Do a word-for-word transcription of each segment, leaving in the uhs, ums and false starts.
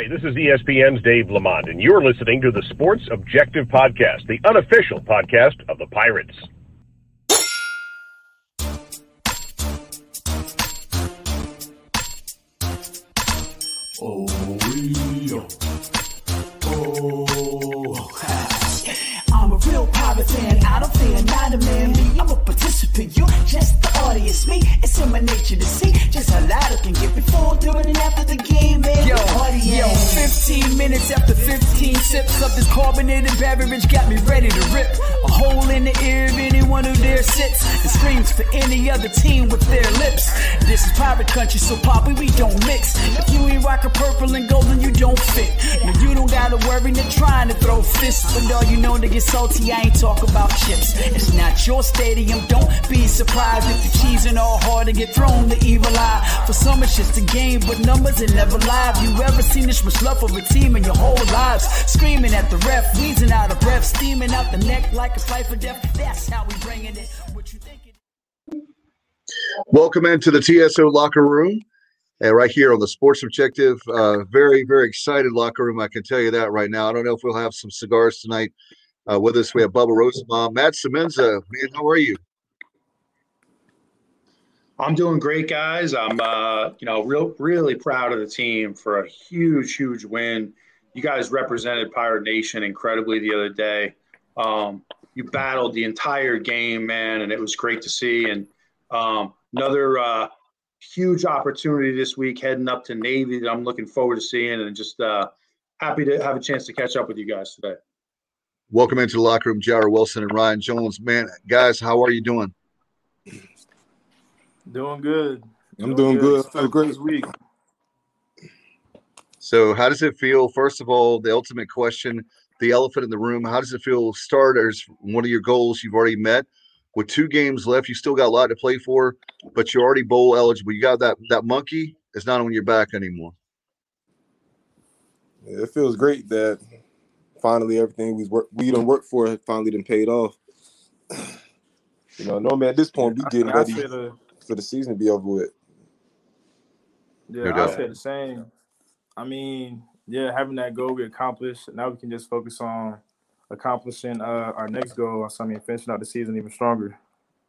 Hi, this is E S P N's Dave Lamont, and you're listening to the Sports Objective Podcast, the unofficial podcast of the Pirates. Oh, yeah. Oh, I'm a real pirate fan. I don't fear not a man. Me, I'm a participant. You're just the audience. Me, it's in my nature to see just how loud I can get before, during, and after the game, man. Yo, yo, fifteen minutes after fifteen sips of this carbonated beverage got me ready to rip a hole in the ear of anyone who dare sits and screams for any other team with their lips. This is pirate country, so poppy, we don't mix. If you ain't rockin' purple and gold, then you don't fit. Now you don't gotta worry, they're trying to throw fists, but all you know to get salty, I ain't talk about chips. It's not your stadium, don't be surprised if the cheesing all hard and get thrown the evil eye. For some it's just a game, but numbers are never live. You ever seen this much love for a team in your whole lives? Screaming at the ref, wheezing out of breath, steaming out the neck like it's life or death. That's how we bringing it. What you thinking? Welcome into the T S O locker room, and right here on the Sports Objective. Uh, very, very excited locker room. I can tell you that right now. I don't know if we'll have some cigars tonight. Uh, with us, we have Bubba Rosenbaum, Matt Semenza. Man, how are you? I'm doing great, guys. I'm, uh, you know, real, really proud of the team for a huge, huge win. You guys represented Pirate Nation incredibly the other day. Um, you battled the entire game, man, and it was great to see. And um, another uh, huge opportunity this week heading up to Navy that I'm looking forward to seeing, and just uh, happy to have a chance to catch up with you guys today. Welcome into the locker room, Jared Wilson and Ryan Jones. Man, guys, how are you doing? Doing good. I'm doing, doing good. good. Had a great week. So how does it feel? First of all, the ultimate question, the elephant in the room, how does it feel starters, one of your goals you've already met? With two games left, you still got a lot to play for, but you're already bowl eligible. You got that that monkey. It's not on your back anymore. Yeah, it feels great that finally everything we work we done worked for finally done paid off. You know, normally at this point, we getting ready the, for the season to be over with. Yeah, I said the same. I mean, yeah, having that goal get accomplished, now we can just focus on accomplishing uh, our next goal. I mean, finishing out the season even stronger.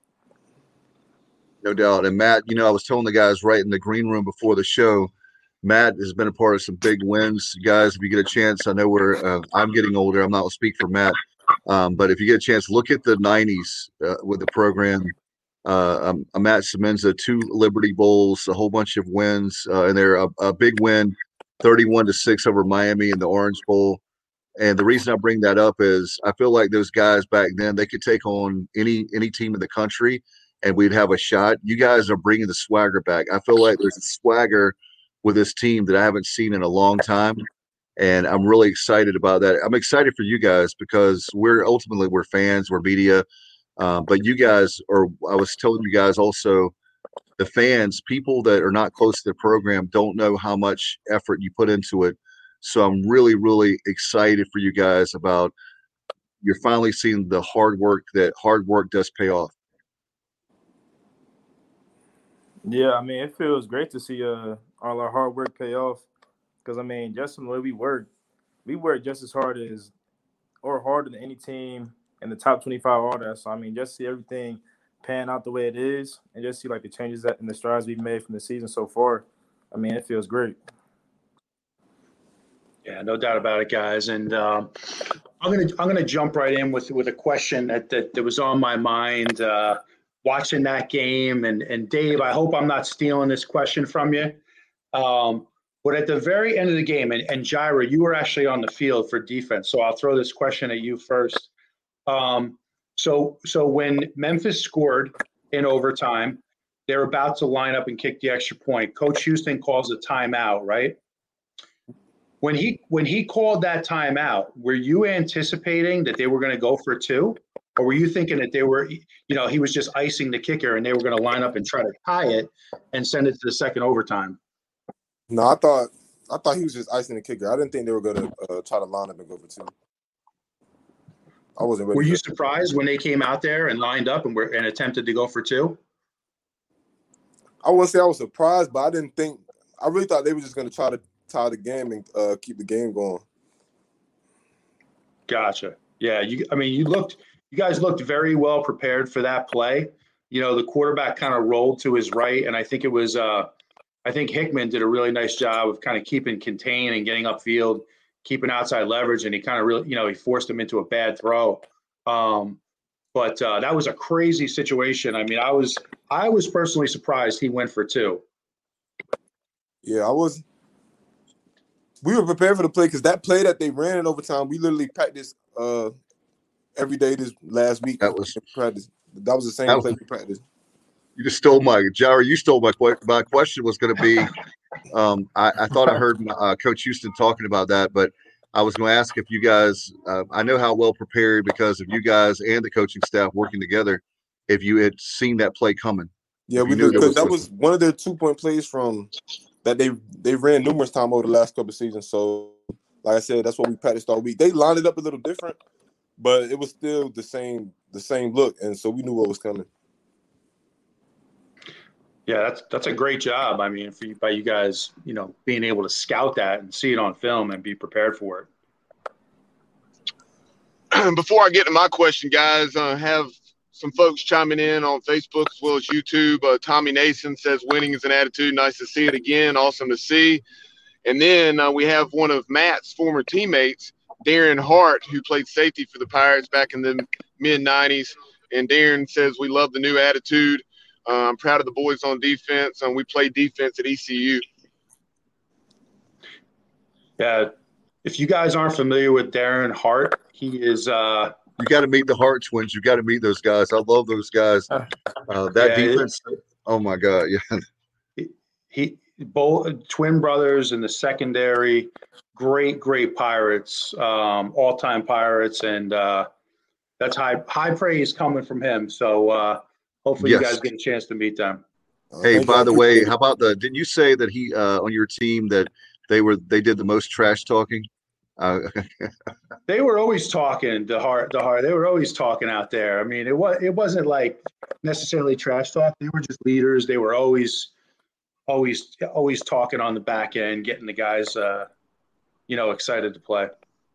No doubt. And Matt, you know, I was telling the guys right in the green room before the show, Matt has been a part of some big wins. Guys, if you get a chance, I know we're uh, I'm getting older. I'm not going to speak for Matt. Um, but if you get a chance, look at the nineties uh, with the program. Uh, um, Matt Semenza, two Liberty Bowls, a whole bunch of wins, uh, and they're a, a big win, thirty-one to six over Miami in the Orange Bowl. And the reason I bring that up is I feel like those guys back then, they could take on any any team in the country, and we'd have a shot. You guys are bringing the swagger back. I feel like there's a swagger with this team that I haven't seen in a long time. And I'm really excited about that. I'm excited for you guys because we're ultimately we're fans, we're media. Uh, but you guys are, I was telling you guys also, the fans, people that are not close to the program don't know how much effort you put into it. So I'm really, really excited for you guys about you're finally seeing the hard work that hard work does pay off. Yeah, I mean, it feels great to see uh, all our hard work pay off. Because, I mean, just from the way we work, we work just as hard as or harder than any team in the top twenty-five all that. So, I mean, just see everything pan out the way it is and just see, like, the changes that and the strides we've made from the season so far. I mean, it feels great. Yeah, no doubt about it, guys. And um, I'm gonna I'm gonna jump right in with with a question that that, that was on my mind uh, watching that game. And and Dave, I hope I'm not stealing this question from you. Um, But at the very end of the game, and, and Jaira, you were actually on the field for defense, so I'll throw this question at you first. Um, so, so when Memphis scored in overtime, they're about to line up and kick the extra point. Coach Houston calls a timeout, right? When he when he called that timeout, were you anticipating that they were going to go for two, or were you thinking that they were, you know, he was just icing the kicker and they were going to line up and try to tie it and send it to the second overtime? No, I thought I thought he was just icing the kicker. I didn't think they were going to uh, try to line up and go for two. I wasn't ready. Were you surprised when they came out there and lined up and were and attempted to go for two? I wouldn't say I was surprised, but I didn't think – I really thought they were just going to try to tie the game and uh, keep the game going. Gotcha. Yeah, you. I mean, you looked. You guys looked very well prepared for that play. You know, the quarterback kind of rolled to his right, and I think it was. Uh, I think Hickman did a really nice job of kind of keeping contained and getting upfield, keeping outside leverage, and he kind of really, you know, he forced him into a bad throw. Um, but uh, that was a crazy situation. I mean, I was I was personally surprised he went for two. Yeah, I was. We were prepared for the play because that play that they ran in overtime, we literally practiced uh, every day this last week. That was practice. That was the same that play was, we practiced. You just stole my Jerry. You stole my my question was going to be. Um, I, I thought I heard uh, Coach Houston talking about that, but I was going to ask if you guys. Uh, I know how well prepared because of you guys and the coaching staff working together. If you had seen that play coming, yeah, we knew because that was one of their two point plays from that they they ran numerous times over the last couple of seasons. So, like I said, that's what we practiced all week. They lined it up a little different, but it was still the same the same look, and so we knew what was coming. Yeah, that's that's a great job. I mean, for you, by you guys, you know, being able to scout that and see it on film and be prepared for it. Before I get to my question, guys, I uh, have some folks chiming in on Facebook as well as YouTube. Uh, Tommy Nason says winning is an attitude. Nice to see it again. Awesome to see. And then uh, we have one of Matt's former teammates, Darren Hart, who played safety for the Pirates back in the mid nineties. And Darren says we love the new attitude. Uh, I'm proud of the boys on defense, and we play defense at E C U. Yeah, if you guys aren't familiar with Darren Hart, he is uh, – You got to meet the Hart twins. You got to meet those guys. I love those guys. Uh, that yeah, defense it, – oh, my God, yeah. He, he both twin brothers in the secondary, great, great Pirates, um, all-time Pirates, and uh, that's high high praise coming from him. So uh, – hopefully yes. You guys get a chance to meet them. Hey, by the way, how about the? Didn't you say that he uh, on your team that they were they did the most trash talking? Uh, they were always talking. The heart, the heart. They were always talking out there. I mean, it was it wasn't like necessarily trash talk. They were just leaders. They were always, always, always talking on the back end, getting the guys, uh, you know, excited to play.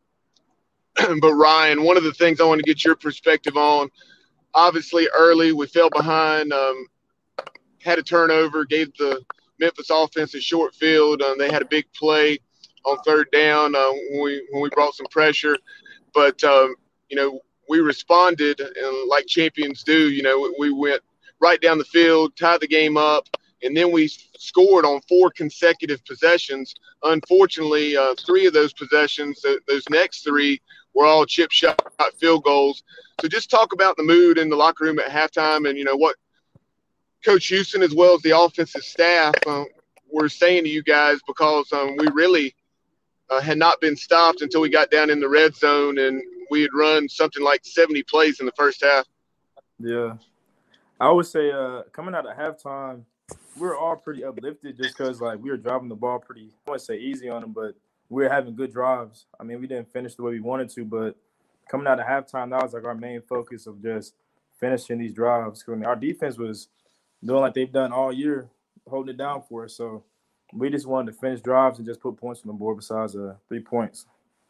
But Ryan, one of the things I want to get your perspective on. Obviously, early we fell behind, um, had a turnover, gave the Memphis offense a short field. Um, they had a big play on third down uh, when we when we brought some pressure. But, um, you know, we responded and like champions do. You know, we went right down the field, tied the game up, and then we scored on four consecutive possessions. Unfortunately, uh, three of those possessions, those next three, were all chip shot field goals. So just talk about the mood in the locker room at halftime and, you know, what Coach Houston as well as the offensive staff um, were saying to you guys because um, we really uh, had not been stopped until we got down in the red zone and we had run something like seventy plays in the first half. Yeah. I would say uh, coming out of halftime, we were all pretty uplifted just because, like, we were driving the ball pretty, I wouldn't say easy on them, but we were having good drives. I mean, we didn't finish the way we wanted to, but coming out of halftime, that was like our main focus of just finishing these drives. I mean, our defense was doing like they've done all year, holding it down for us. So we just wanted to finish drives and just put points on the board besides uh, three points.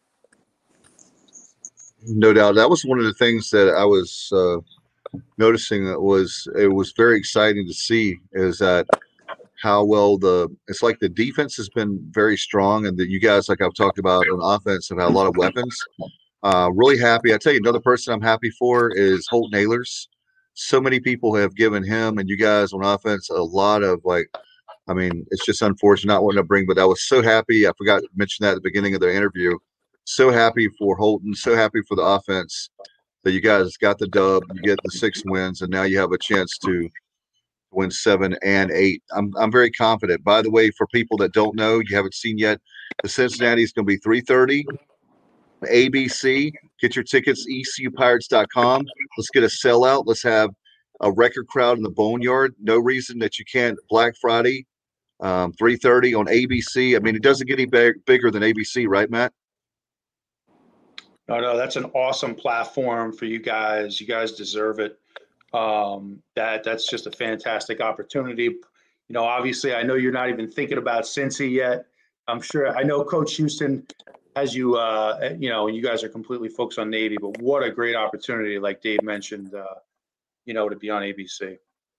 No doubt. That was one of the things that I was uh, noticing that was it was very exciting to see is that how well the it's like the defense has been very strong and that you guys, like I've talked about on offense, have had a lot of weapons. Uh, really happy. I tell you, another person I'm happy for is Holton Ahlers. So many people have given him and you guys on offense a lot of like, I mean, it's just unfortunate not wanting to bring, but I was so happy. I forgot to mention that at the beginning of the interview. So happy for Holton, so happy for the offense that you guys got the dub, you get the six wins, and now you have a chance to win seven and eight. I'm I'm very confident. By the way, for people that don't know, you haven't seen yet, the Cincinnati is going to be three thirty. A B C, get your tickets, E C U Pirates dot com. Let's get a sellout. Let's have a record crowd in the Boneyard. No reason that you can't. Black Friday, um, three thirty on A B C. I mean, it doesn't get any big, bigger than A B C, right, Matt? No, no, that's an awesome platform for you guys. You guys deserve it. Um, that that's just a fantastic opportunity. You know, obviously, I know you're not even thinking about Cincy yet. I'm sure. I know Coach Houston has you. Uh, you know, you guys are completely focused on Navy, but what a great opportunity, like Dave mentioned. Uh, you know, to be on A B C.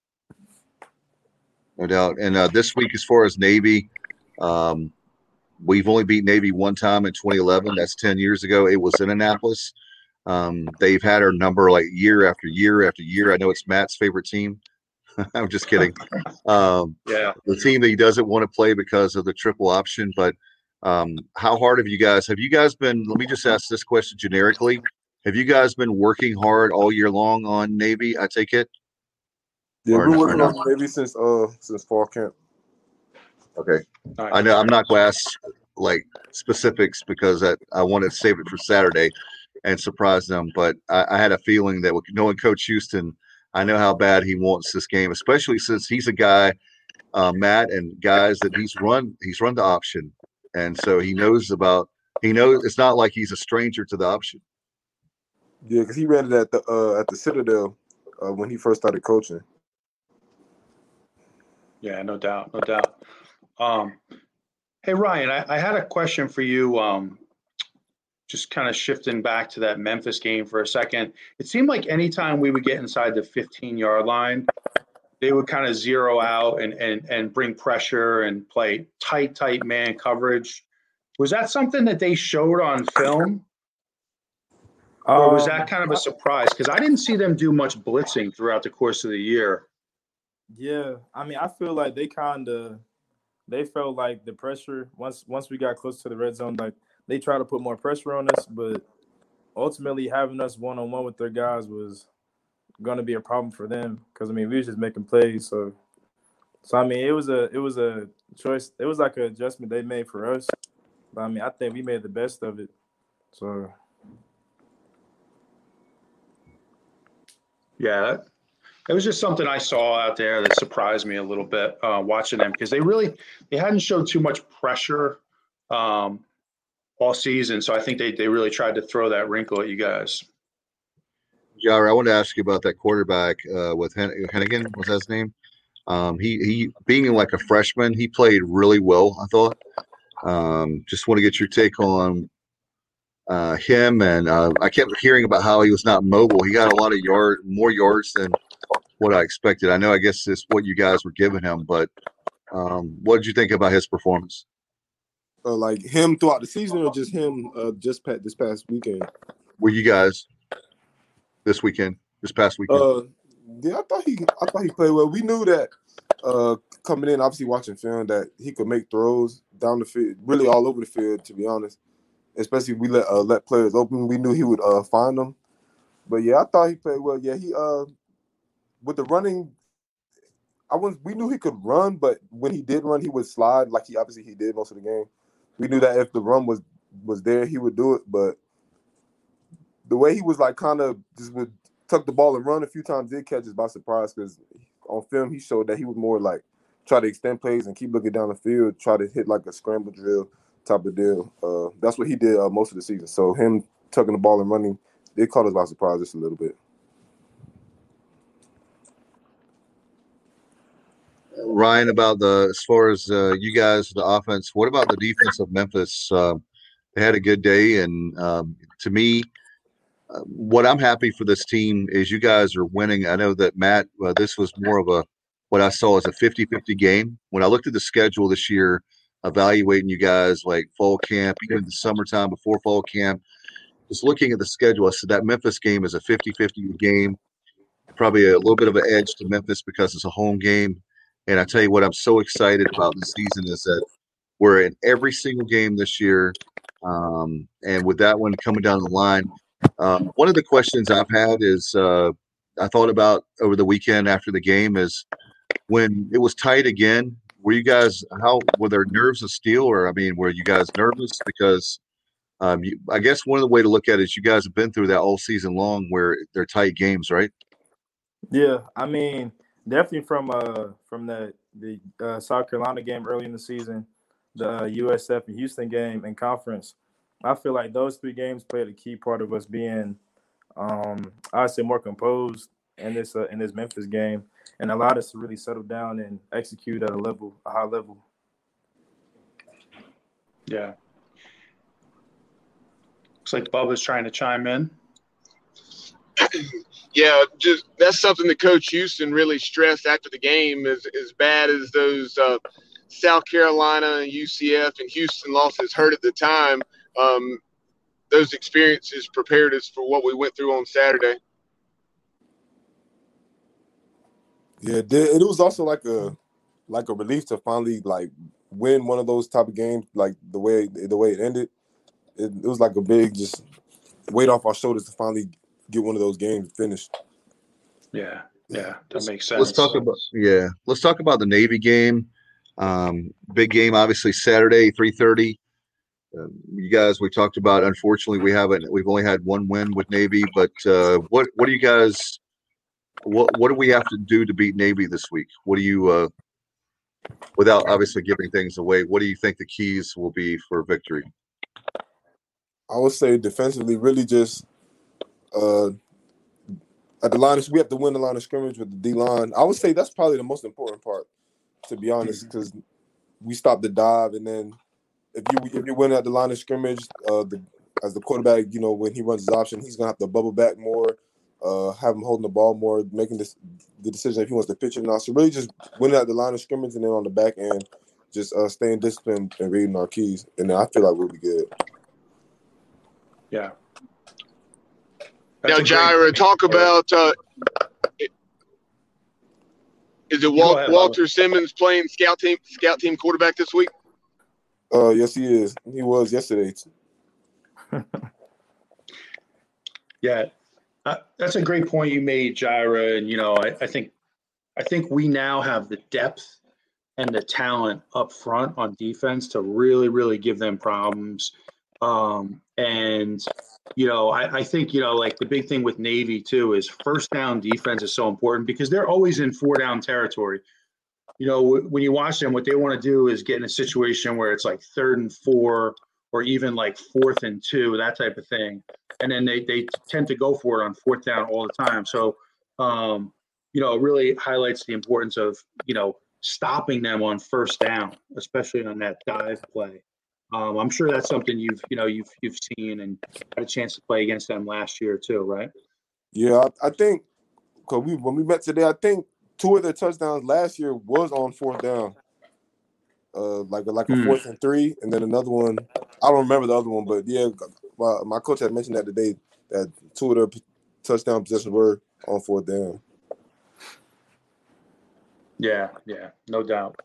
No doubt. And uh, this week, as far as Navy, um, we've only beat Navy one time in twenty eleven. That's ten years ago. It was in Annapolis. Um, they've had our number like year after year after year. I know it's Matt's favorite team. I'm just kidding. Um, Yeah. The team that he doesn't want to play because of the triple option. But um, how hard have you guys? Have you guys been? Let me just ask this question generically. Have you guys been working hard all year long on Navy? I take it. Yeah, Or we're not- or working not? on maybe since uh since fall camp. Okay. All I right. know I'm not going to ask like specifics because I, I wanted to save it for Saturday and surprise them. But I, I had a feeling that with knowing Coach Houston, I know how bad he wants this game, especially since he's a guy, uh, Matt, and guys that he's run. He's run the option, and so he knows about. He knows it's not like he's a stranger to the option. Yeah, because he ran it at the uh, at the Citadel uh, when he first started coaching. Yeah, no doubt, no doubt. Um, hey, Ryan, I, I had a question for you. Um, just kind of shifting back to that Memphis game for a second. It seemed like anytime we would get inside the fifteen-yard line, they would kind of zero out and, and, and bring pressure and play tight, tight man coverage. Was that something that they showed on film? Or was that Um, kind of a surprise? Because I didn't see them do much blitzing throughout the course of the year. Yeah, I mean, I feel like they kind of they felt like the pressure once once we got close to the red zone, like they tried to put more pressure on us, but ultimately having us one on one with their guys was going to be a problem for them because I mean we was just making plays. So, so I mean it was a it was a choice. It was like an adjustment they made for us. But I mean I think we made the best of it. So. Yeah, it was just something I saw out there that surprised me a little bit uh, watching them because they really they hadn't showed too much pressure um, all season. So I think they they really tried to throw that wrinkle at you guys. Jara, I want to ask you about that quarterback uh, with Hen- Hennigan. Was that his name? Um, he he being like a freshman, he played really well. I thought. Um, just want to get your take on uh, him, and uh, I kept hearing about how he was not mobile. He got a lot of yard, more yards than what I expected. I know, I guess it's what you guys were giving him, but um, what did you think about his performance? Uh, like him throughout the season, or just him uh, just pat this past weekend? Were you guys this weekend, this past weekend? Uh, yeah, I thought he, I thought he played well. We knew that uh, coming in, obviously watching film, that he could make throws down the field, really all over the field. To be honest, especially if we let uh, let players open, we knew he would uh, find them. But yeah, I thought he played well. Yeah, he uh, with the running, I was we knew he could run, but when he did run, he would slide like he obviously he did most of the game. We knew that if the run was was there, he would do it. But the way he was like kind of just would tuck the ball and run a few times, did catch us by surprise because on film he showed that he was more like try to extend plays and keep looking down the field, try to hit like a scramble drill type of deal. Uh, that's what he did uh, most of the season. So him tucking the ball and running, it caught us by surprise just a little bit. Ryan, about the as far as uh, you guys, the offense, what about the defense of Memphis? Uh, they had a good day, and um, to me, uh, what I'm happy for this team is you guys are winning. I know that Matt, uh, this was more of a what I saw as a fifty-fifty game. When I looked at the schedule this year, evaluating you guys like fall camp, even the summertime before fall camp, just looking at the schedule, I said that Memphis game is a fifty-fifty game. Probably a little bit of an edge to Memphis because it's a home game. And I tell you what, I'm so excited about this season is that we're in every single game this year. Um, and with that one coming down the line, um, one of the questions I've had is uh, I thought about over the weekend after the game is when it was tight again, were you guys, how were there nerves of steel? Or, I mean, were you guys nervous? Because um, you, I guess one of the way to look at it is you guys have been through that all season long where they're tight games, right? Yeah, I mean, definitely from uh from the the uh, South Carolina game early in the season, the uh, U S F and Houston game and conference. I feel like those three games played a key part of us being, um, I'd say, more composed in this uh, in this Memphis game, and allowed us to really settle down and execute at a level, a high level. Yeah. Looks like Bubba's trying to chime in. Yeah, just that's something that Coach Houston really stressed after the game. As as bad as those uh, South Carolina, U C F, and Houston losses hurt at the time, um, those experiences prepared us for what we went through on Saturday. Yeah, it, did. It was also like a like a relief to finally like win one of those type of games, like the way the way it ended. It, it was like a big just weight off our shoulders to finally get one of those games finished. Yeah, yeah, that makes sense. Let's talk about yeah. Let's talk about the Navy game. Um, big game, obviously Saturday, three thirty. Uh, you guys, we talked about. Unfortunately, we haven't. We've only had one win with Navy. But uh, what what do you guys? What what do we have to do to beat Navy this week? What do you? Uh, without obviously giving things away, what do you think the keys will be for victory? I would say defensively, really just uh, at the line. We have to win the line of scrimmage with the D line. I would say that's probably the most important part, to be honest, because we stop the dive, and then if you if you win at the line of scrimmage, uh, the, as the quarterback, you know, when he runs his option, he's gonna have to bubble back more, uh, have him holding the ball more, making this the decision if he wants to pitch it or not. So really, just winning at the line of scrimmage, and then on the back end, just uh, staying disciplined and reading our keys, and then I feel like we'll be good. Yeah. Now, Jaira, talk about uh, is it Walt, ahead, Walter Simmons playing scout team scout team quarterback this week? Uh, yes, he is. He was yesterday. Yeah, uh, that's a great point you made, Jaira. And you know, I, I think I think we now have the depth and the talent up front on defense to really, really give them problems. Um, and, you know, I, I think, you know, like the big thing with Navy too is first down defense is so important because they're always in four down territory. You know, w- when you watch them, what they want to do is get in a situation where it's like third and four or even like fourth and two, that type of thing. And then they, they tend to go for it on fourth down all the time. So, um, you know, it really highlights the importance of, you know, stopping them on first down, especially on that dive play. Um, I'm sure that's something you've, you know, you've you've seen and had a chance to play against them last year too, right? Yeah, I, I think because we when we met today, I think two of their touchdowns last year was on fourth down, uh, like like a Hmm. fourth and three, and then another one. I don't remember the other one, but yeah, my, my coach had mentioned that today that two of their p- touchdown possessions were on fourth down. Yeah, yeah, no doubt.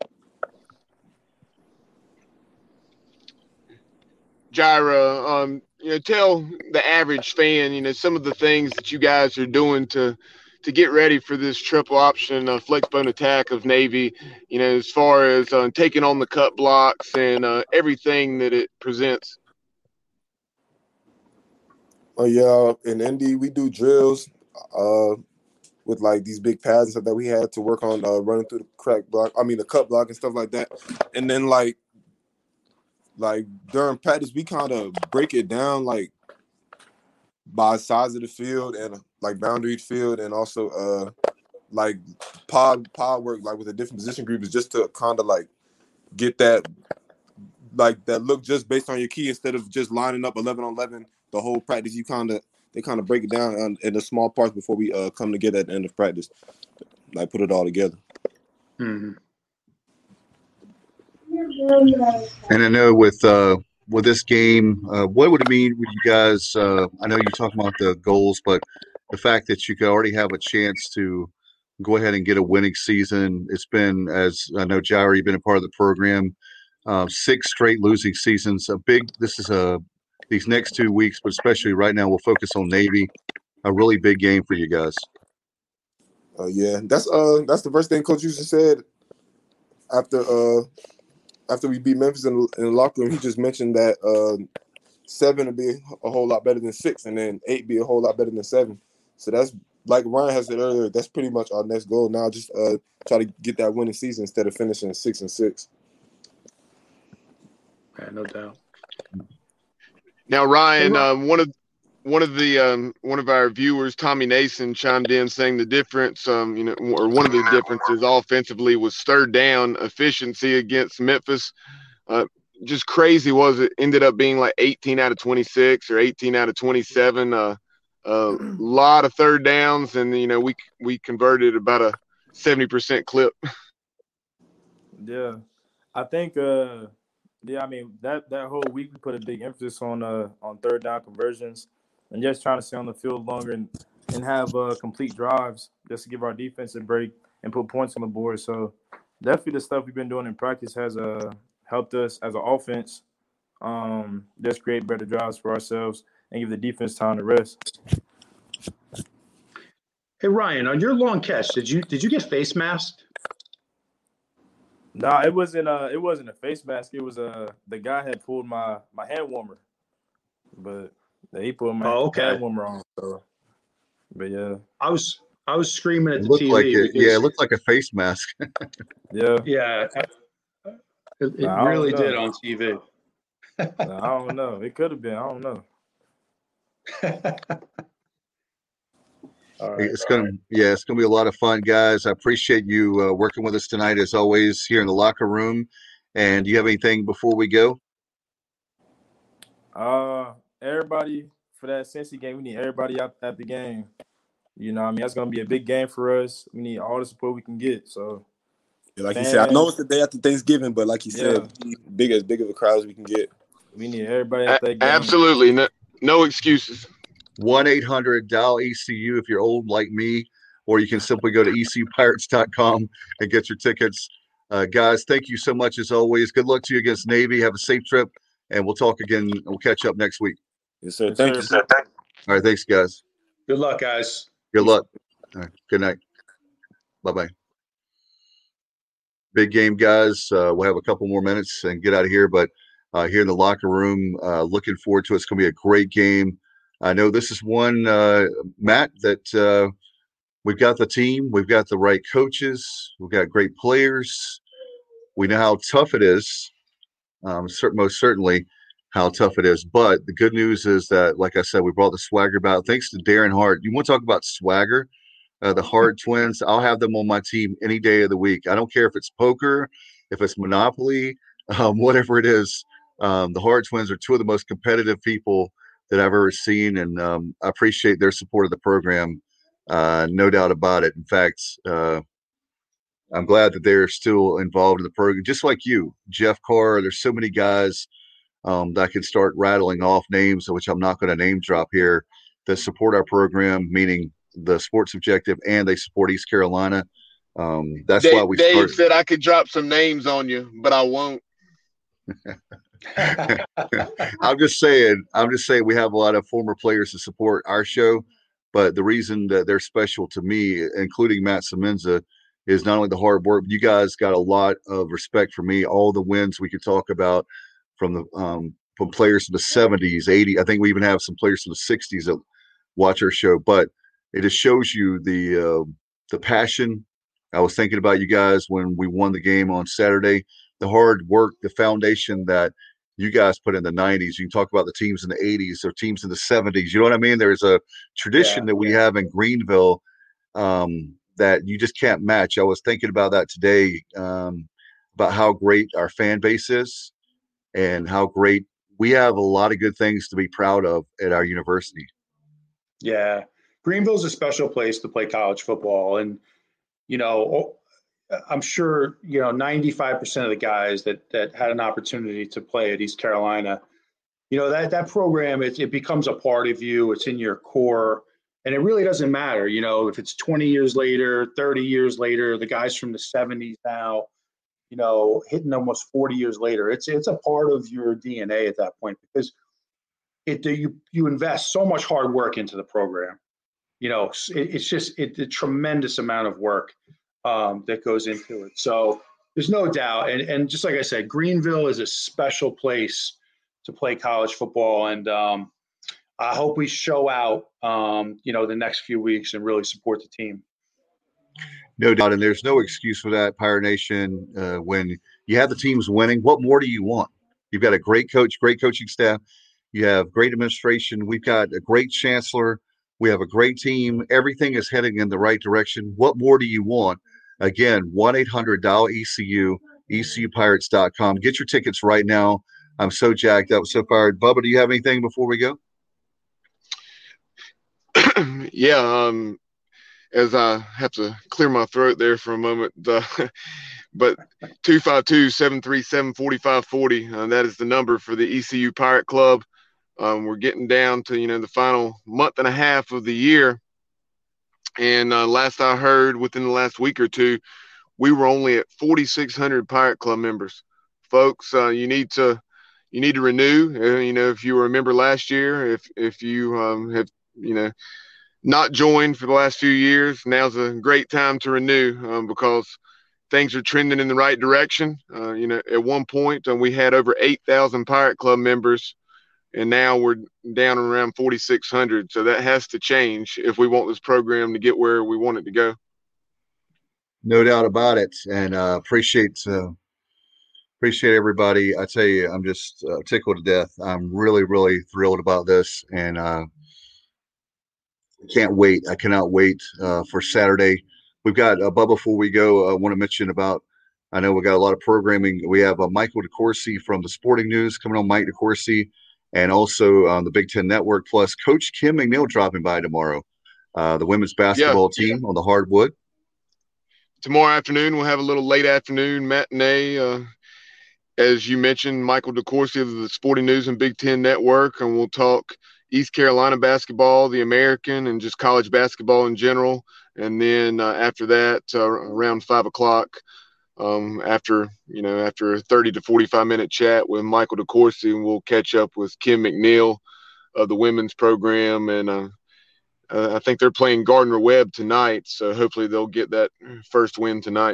Jaira, um, you know, tell the average fan, you know, some of the things that you guys are doing to to get ready for this triple option uh, flex bone attack of Navy, you know, as far as uh, taking on the cut blocks and uh, everything that it presents. Oh yeah, in Indy we do drills uh, with like these big pads and stuff that we had to work on uh, running through the crack block. I mean the cut block and stuff like that, and then like. Like during practice, we kind of break it down like by size of the field and like boundaried field, and also uh like pod pod work like with the different position groups just to kind of like get that like that look just based on your key instead of just lining up eleven on eleven the whole practice. You kind of they kind of break it down in, in the small parts before we uh come together at the end of practice, like put it all together. Mm-hmm. And I know with uh, with this game, uh, what would it mean with you guys? Uh, I know you're talking about the goals, but the fact that you could already have a chance to go ahead and get a winning season. It's been, as I know, Jair, you've been a part of the program, uh, six straight losing seasons. A big. This is a these next two weeks, but especially right now, we'll focus on Navy. A really big game for you guys. Uh, yeah, that's uh that's the first thing Coach Houston said after uh. After we beat Memphis in, in the locker room, he just mentioned that uh, seven would be a whole lot better than six, and then eight be a whole lot better than seven. So that's, like Ryan has said earlier, that's pretty much our next goal now. Just uh, try to get that winning season instead of finishing six and six. Yeah, no doubt. Now, Ryan, um, one of one of the um, one of our viewers, Tommy Nason, chimed in saying the difference, um, you know, or one of the differences offensively was third down efficiency against Memphis. Uh, just crazy was it ended up being like eighteen out of twenty-six or eighteen out of twenty-seven. Uh, a lot of third downs, and you know we we converted about a seventy percent clip. Yeah, I think. Uh, yeah, I mean that, that whole week we put a big emphasis on uh on third down conversions and just trying to stay on the field longer and, and have uh complete drives just to give our defense a break and put points on the board. So definitely the stuff we've been doing in practice has uh helped us as an offense um just create better drives for ourselves and give the defense time to rest. Hey Ryan, on your long catch, did you did you get face masked? No, nah, it wasn't. Uh, it wasn't a face mask. It was uh, the guy had pulled my, my hand warmer, but he put my oh, okay. hand warmer on. So, but yeah, I was I was screaming at it the looked T V. Like it, because, yeah, it looked like a face mask. yeah, yeah, it, it nah, really did on T V. nah, I don't know. It could have been. I don't know. All right, it's gonna, right. yeah, it's gonna be a lot of fun, guys. I appreciate you uh, working with us tonight, as always, here in the locker room. And do you have anything before we go? Uh, everybody for that Cincy game, we need everybody out at the game. You know, what I mean, that's gonna be a big game for us. We need all the support we can get. So, yeah, like fans, you said, I know it's the day after Thanksgiving, but like you said, yeah. big as big of a crowd as we can get. We need everybody at that game. Absolutely, no, no excuses. one eight hundred dial E C U if you're old like me, or you can simply go to E C U Pirates dot com and get your tickets. Uh, guys, thank you so much as always. Good luck to you against Navy. Have a safe trip, and we'll talk again. We'll catch up next week. Yes, sir. Thank yes, you. Sir. All right, thanks, guys. Good luck, guys. Good luck. All right, good night. Bye-bye. Big game, guys. Uh, we'll have a couple more minutes and get out of here, but uh, here in the locker room, uh, looking forward to it. It's going to be a great game. I know this is one, uh, Matt, that uh, we've got the team. We've got the right coaches. We've got great players. We know how tough it is, um, cert- most certainly how tough it is. But the good news is that, like I said, we brought the swagger back. Thanks to Darren Hart. You want to talk about swagger? Uh, the Hart twins, I'll have them on my team any day of the week. I don't care if it's poker, if it's Monopoly, um, whatever it is. Um, the Hart twins are two of the most competitive people that I've ever seen, and um, I appreciate their support of the program, uh, no doubt about it. In fact, uh, I'm glad that they're still involved in the program, just like you, Jeff Carr. There's so many guys um, that I can start rattling off names, which I'm not going to name drop here, that support our program, meaning the Sports Objective, and they support East Carolina. Um, that's Dave, why we Dave started. said I could drop some names on you, but I won't. I'm just saying, I'm just saying we have a lot of former players to support our show, but the reason that they're special to me, including Matt Semenza, is not only the hard work, but you guys got a lot of respect for me. All the wins we could talk about from the um, from players from the seventies, eighties. I think we even have some players from the sixties that watch our show, but it just shows you the uh, the passion. I was thinking about you guys when we won the game on Saturday, the hard work, the foundation that you guys put in the nineties. You can talk about the teams in the eighties or teams in the seventies. You know what I mean? There's a tradition yeah, that we yeah. have in Greenville um, that you just can't match. I was thinking about that today, um, about how great our fan base is and how great we have a lot of good things to be proud of at our university. Yeah. Greenville's a special place to play college football. And, you know, I'm sure, you know, ninety-five percent of the guys that that had an opportunity to play at East Carolina, you know, that that program, it, it becomes a part of you. It's in your core. And it really doesn't matter, you know, if it's twenty years later, thirty years later, the guys from the seventies now, you know, hitting almost forty years later. It's it's a part of your D N A at that point because it you you invest so much hard work into the program. You know, it, it's just it, a tremendous amount of work um, that goes into it. So there's no doubt. And and just like I said, Greenville is a special place to play college football. And um, I hope we show out, um, you know, the next few weeks and really support the team. No doubt. And there's no excuse for that, Pirate Nation. Uh, when you have the teams winning, what more do you want? You've got a great coach, great coaching staff. You have great administration. We've got a great chancellor. We have a great team. Everything is heading in the right direction. What more do you want? Again, one eight hundred dial E C U E C U Pirates dot com. Get your tickets right now. I'm so jacked up, so fired. Bubba, do you have anything before we go? Yeah, um, as I have to clear my throat there for a moment, uh, but two five two, seven three seven, four five four zero, uh, that is the number for the E C U Pirate Club. Um, we're getting down to, you know, the final month and a half of the year. And uh, last I heard, within the last week or two, we were only at forty-six hundred Pirate Club members. Folks, uh, you need to you need to renew. Uh, you know, if you were a member last year, if if you um, have, you know, not joined for the last few years, now's a great time to renew, um, because things are trending in the right direction. Uh, you know, at one point uh, we had over eight thousand Pirate Club members, and now we're down around forty-six hundred. So that has to change if we want this program to get where we want it to go. No doubt about it. And uh, appreciate uh, appreciate everybody. I tell you, I'm just uh, tickled to death. I'm really, really thrilled about this. And uh, can't wait. I cannot wait uh, for Saturday. We've got, uh, Bubba, before we go, I want to mention about, I know we got a lot of programming. We have uh, Michael DeCourcy from the Sporting News coming on, Mike DeCourcy, and also on the Big Ten Network, plus Coach Kim McNeil dropping by tomorrow, uh, the women's basketball yeah. team on the hardwood. Tomorrow afternoon, we'll have a little late afternoon matinee. Uh, as you mentioned, Michael DeCourcy of the Sporting News and Big Ten Network, and we'll talk East Carolina basketball, the American, and just college basketball in general. And then uh, after that, uh, around five o'clock, um, after, you know, after a thirty to forty-five minute chat with Michael DeCourcy, we'll catch up with Kim McNeil of the women's program. And uh, uh, I think they're playing Gardner Webb tonight, so hopefully they'll get that first win tonight.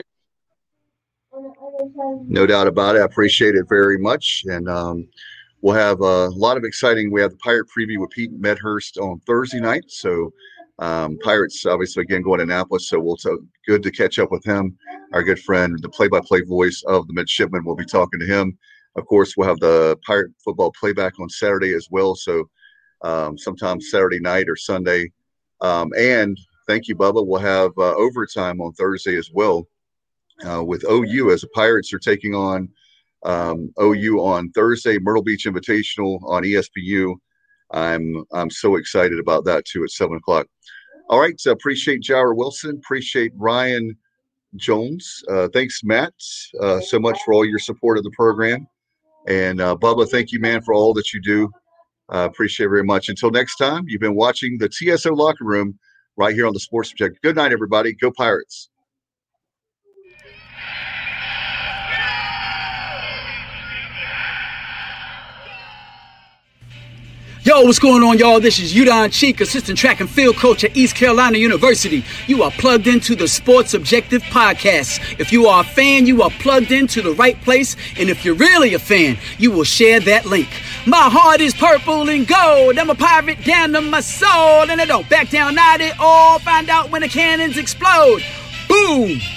No doubt about it. I appreciate it very much. And um, we'll have a lot of exciting. We have the Pirate Preview with Pete Medhurst on Thursday night. So um, Pirates, obviously, again, going to Annapolis. So we'll so good to catch up with him. Our good friend, the play-by-play voice of the midshipman. We'll be talking to him. Of course, we'll have the Pirate football playback on Saturday as well. So um, sometime Saturday night or Sunday. Um, and thank you, Bubba. We'll have uh, overtime on Thursday as well uh, with O U, as the Pirates are taking on um, O U on Thursday, Myrtle Beach Invitational on E S P U. I'm I'm so excited about that too at seven o'clock. All right, so appreciate Jair Wilson, appreciate Ryan Jones. Uh, thanks, Matt, uh, so much for all your support of the program. And uh, Bubba, thank you, man, for all that you do. Uh, appreciate it very much. Until next time, you've been watching the T S O Locker Room right here on the Sports Objective. Good night, everybody. Go Pirates. Yo, what's going on, y'all? This is Udon Cheek, assistant track and field coach at East Carolina University. You are plugged into the Sports Objective Podcast. If you are a fan, you are plugged into the right place. And if you're really a fan, you will share that link. My heart is purple and gold. I'm a pirate down to my soul. And I don't back down, not at all. Find out when the cannons explode. Boom!